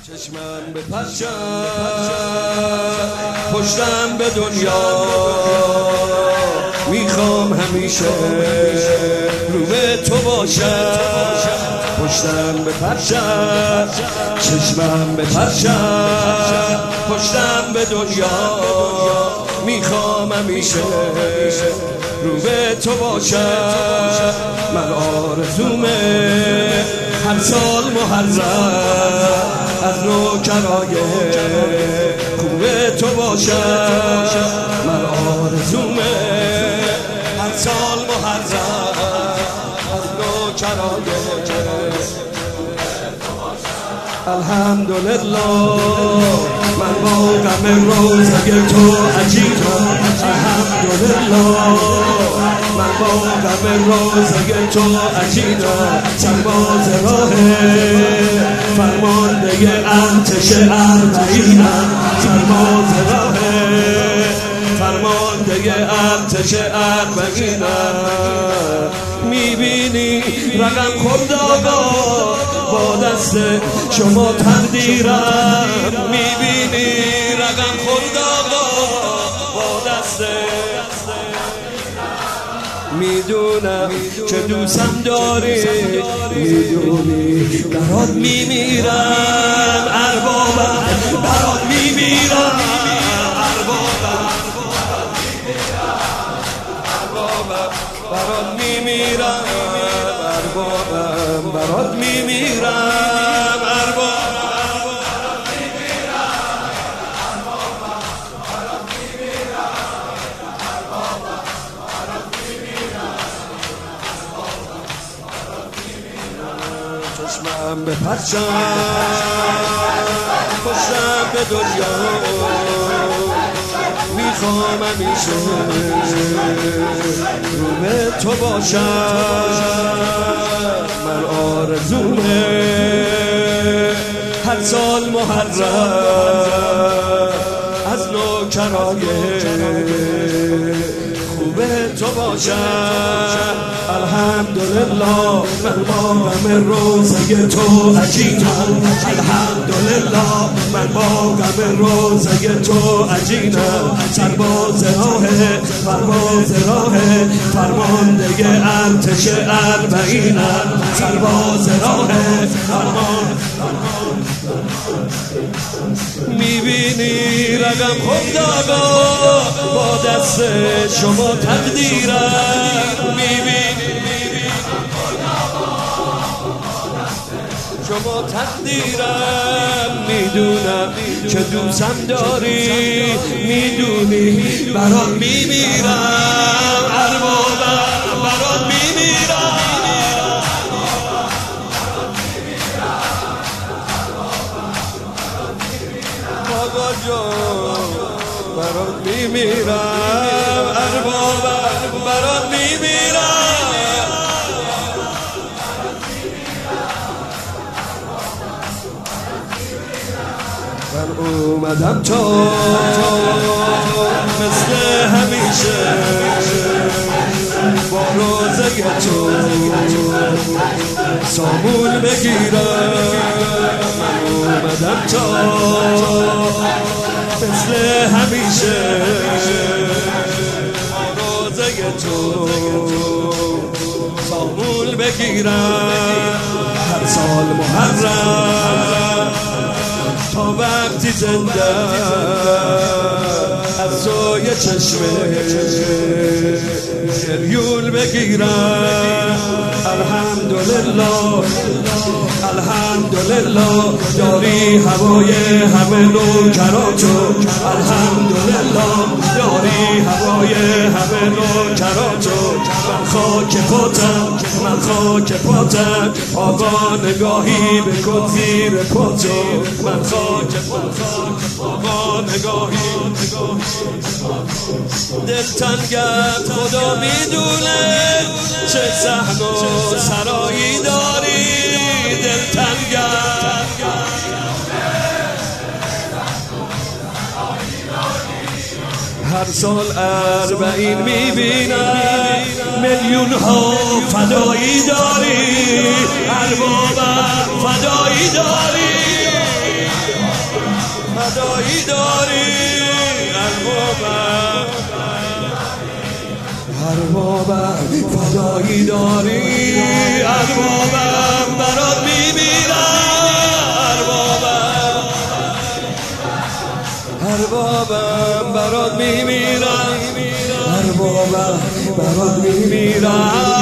چشمم به پرچم پشتم به دنیا میخوام همیشه رو به تو باشم پشتم به پرچم چشمم به پرچم پشتم به دنیا میخوام همیشه رو به تو باشم من آرزومه هر سال محرم از نوکرای خوب تو باشم من آرزومه هر سال محرم از نوکرای الحمدلله من با غم روزه تو عجیبم الحمدلله من با غم روزه تو عجیبم سرباز راه فرمانده ارتش اربعینم سرباز راه فرمانده ارتش اربعینم میبینی رقم خورد آقا با دست شما تقدیرم میبینی رقم خورد آقا با دست میدونم که دوستم داری میدونی برات میمیرم اربابم برات میمیرم اربابم برات میمیرم اربابم برات میمیرم اربابم چشمم به پرچم پشتم به دنیا میخوام همیشه رو به تو باشم من آرزومه هر سال محرم از نوکرای خوب تو باشم الحمدلله من با غم روزه تو عجینم الحمدلله من با غم روزه تو عجینم سرباز راه فرمانده ارتش اربعینم سرباز راه میبینی رقم خود آقا با دست شما تقدیرم میبینی شما تقدیرم میدونم که دوستم داری میدونی برات میمیرم اربابم برات میمیرم آقا جان برات میمیرم اربابم برات میمیرم من اومدم تو مثل همیشه با روزه تو سامون بگیرم من اومدم تو مثل همیشه با روزه تو سامون بگیرم هر سال محرم تا وقتی زنده از روی چشمه شریول بگیرم الحمدلله الحمدلله داری هوای همه نوکراتو الحمدلله داری هوای همه نوکراتو من خاک پاتم آقا نگاهی بکن زیر پاتو من خاک آقا نگاهی دلتنگت خدا میدونه چه صحن و سرایی داری دلتنگت هر سال 40 میبینم میلیون ها فدایی داری اربابم فدایی داری فدایی داری اربابم اربابم فدایی داری اربابم برات میمیرم اربابم برات میمیرم اربابم برات میمیرم